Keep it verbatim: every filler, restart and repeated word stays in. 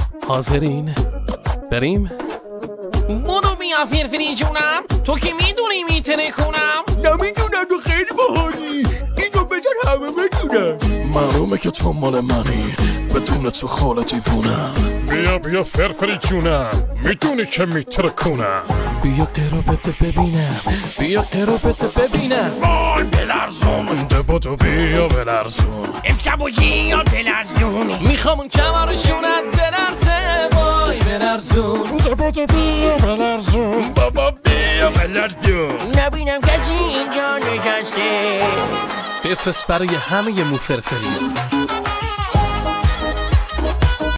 حاضرین؟ بریم؟ بودو بیا فرفری جونم، تو که میدونی میتره کنم. نمیدونم تو خیلی بحالی، اینو بزن همه بدونم. معلومه که تو مال منی، بدون تو خاله دیوونم. بیا بیا فرفری جونم، میدونی که میتره کنم. بیا قرابت ببینم، بیا قرابت ببینم. وای بلرزون، دبادو بیا بلرزون، امشب و یا بلرزونی. میخوام اون کمرشونت بلرزه، وای بلرزون. دبادو بیا بلرزون، بابا بیا بلرزون. نبینم کسی اینجا نشسته. بفرست برای همه مو فرفری.